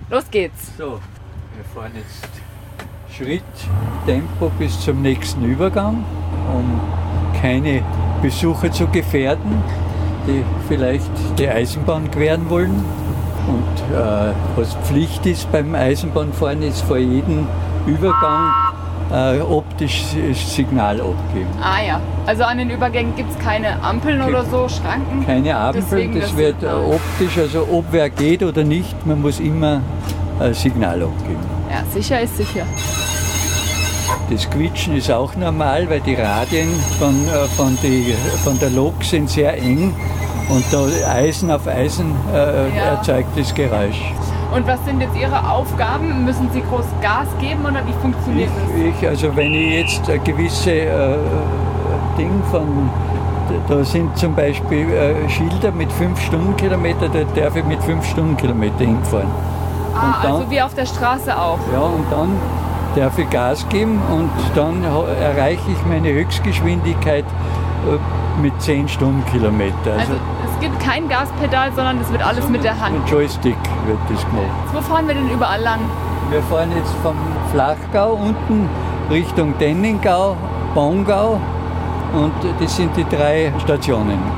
Los geht's. So, wir fahren jetzt Schritttempo bis zum nächsten Übergang, um keine Besucher zu gefährden, die vielleicht die Eisenbahn queren wollen. Und was Pflicht ist beim Eisenbahnfahren, ist vor jedem Übergang optisches Signal abgeben. Ah ja, also an den Übergängen gibt es keine Ampeln oder so, Schranken? Keine Ampeln, das wird optisch, also ob wer geht oder nicht, man muss immer Signal abgeben. Ja, sicher ist sicher. Das Quietschen ist auch normal, weil die Radien von der Lok sind sehr eng und da Eisen auf Eisen erzeugt das Geräusch. Und was sind jetzt Ihre Aufgaben? Müssen Sie groß Gas geben oder wie funktioniert das? Also wenn ich jetzt ein gewisse da sind zum Beispiel Schilder mit 5 Stundenkilometer, da darf ich mit 5 Stundenkilometer hinfahren. Dann, also wie auf der Straße auch? Ja, und dann darf ich Gas geben und dann erreiche ich meine Höchstgeschwindigkeit mit 10 Stundenkilometer. Also es gibt kein Gaspedal, sondern es wird alles mit der Hand. Mit Joystick wird das gemacht. Wo fahren wir denn überall lang? Wir fahren jetzt vom Flachgau unten Richtung Denningau, Bongau und das sind die 3 Stationen.